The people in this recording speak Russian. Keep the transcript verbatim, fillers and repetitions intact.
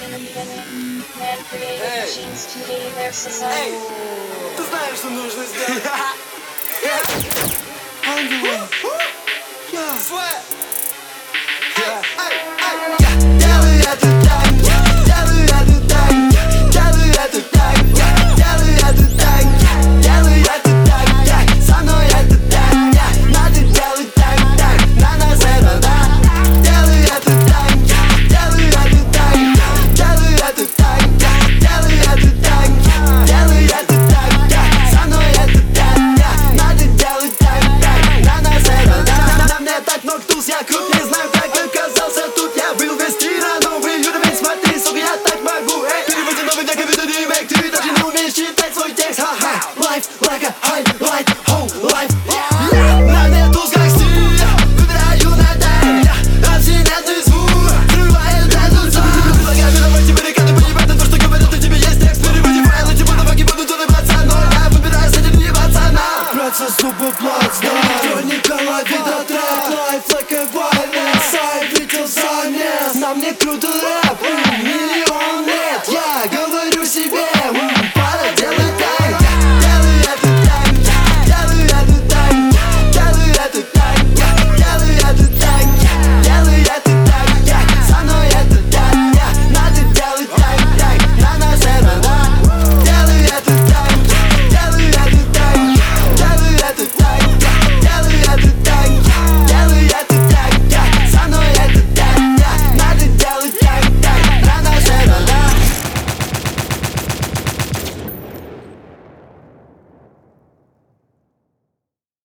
Эй, ты знаешь, что нужно сделать? Ангелы! Я! Делаю это так, делаю это так, делаю это так, делаю это так, делаю это так, со мной это так, надо делать так, так, на нас это так. Делаю это так, делаю это так, делаю это так, делаю это так, делаю это так, со мной это так, надо делать так, так, на нас это так. На мне так много туз, я крут, не знаю, как оказался тут. Я был весь новый уровень, смотри, сука, я так могу. Эй, переводи новый день, как видно ремейк, ты даже не умеешь читать свой текст. Ха-ха, life like a highlight, whole life. На мне туз, как стиль, выбираю на день, абсинентный звук, взрывает этот звук. Предлагаю давайте баррикады, понимать на то, что говорят, у тебя есть текст. Переводи файлы, типа навыки будут улыбаться, но я выбираю с этим не пацана. Браться зубы плац, да, электроника, лайф, видотрек, life like a violence, сайт, видел занес. На мне круто.